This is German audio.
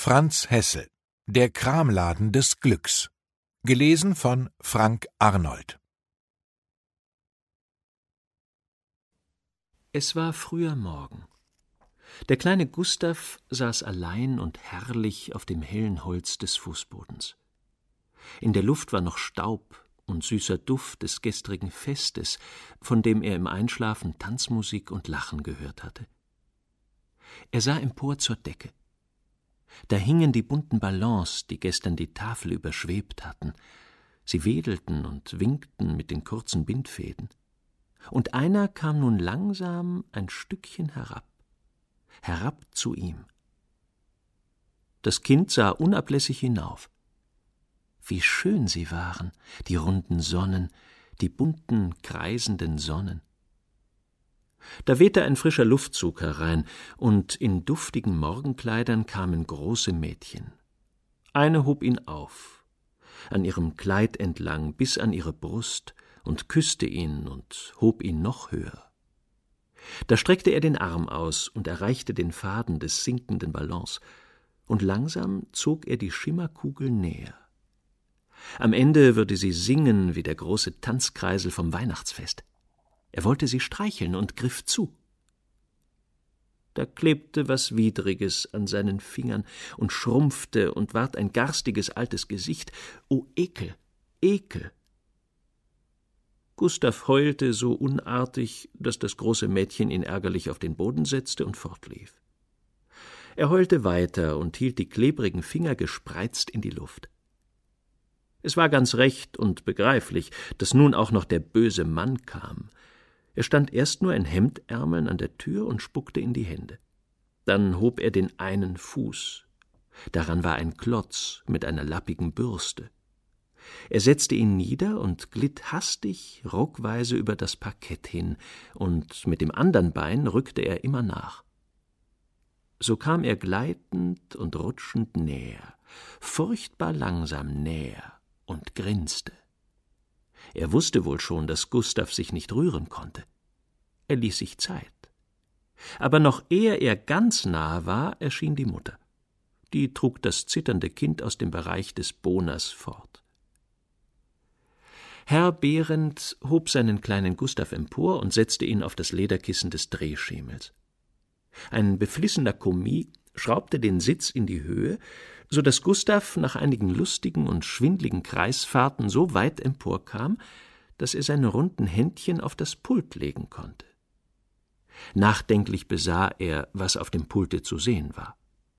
Franz Hessel, Der Kramladen des Glücks. Gelesen von Frank Arnold. Es war früher Morgen. Der kleine Gustav saß allein und herrlich auf dem hellen Holz des Fußbodens. In der Luft war noch Staub und süßer Duft des gestrigen Festes, von dem er im Einschlafen Tanzmusik und Lachen gehört hatte. Er sah empor zur Decke. Da hingen die bunten Ballons, die gestern die Tafel überschwebt hatten. Sie wedelten und winkten mit den kurzen Bindfäden. Und einer kam nun langsam ein Stückchen herab zu ihm. Das Kind sah unablässig hinauf. Wie schön sie waren, die runden Sonnen, die bunten, kreisenden Sonnen. Da wehte ein frischer Luftzug herein, und in duftigen Morgenkleidern kamen große Mädchen. Eine hob ihn auf, an ihrem Kleid entlang bis an ihre Brust, und küsste ihn und hob ihn noch höher. Da streckte er den Arm aus und erreichte den Faden des sinkenden Ballons, und langsam zog er die Schimmerkugel näher. Am Ende würde sie singen wie der große Tanzkreisel vom Weihnachtsfest. Er wollte sie streicheln und griff zu. Da klebte was Widriges an seinen Fingern und schrumpfte und ward ein garstiges altes Gesicht. O Ekel, Ekel! Gustav heulte so unartig, dass das große Mädchen ihn ärgerlich auf den Boden setzte und fortlief. Er heulte weiter und hielt die klebrigen Finger gespreizt in die Luft. Es war ganz recht und begreiflich, dass nun auch noch der böse Mann kam. Er stand erst nur in Hemdärmeln an der Tür und spuckte in die Hände. Dann hob er den einen Fuß. Daran war ein Klotz mit einer lappigen Bürste. Er setzte ihn nieder und glitt hastig, ruckweise über das Parkett hin, und mit dem andern Bein rückte er immer nach. So kam er gleitend und rutschend näher, furchtbar langsam näher, und grinste. Er wusste wohl schon, dass Gustav sich nicht rühren konnte. Er ließ sich Zeit. Aber noch ehe er ganz nahe war, erschien die Mutter. Die trug das zitternde Kind aus dem Bereich des Boners fort. Herr Behrendt hob seinen kleinen Gustav empor und setzte ihn auf das Lederkissen des Drehschemels. Ein beflissener Kommis schraubte den Sitz in die Höhe, so daß Gustav nach einigen lustigen und schwindligen Kreisfahrten so weit emporkam, dass er seine runden Händchen auf das Pult legen konnte. Nachdenklich besah er, was auf dem Pulte zu sehen war.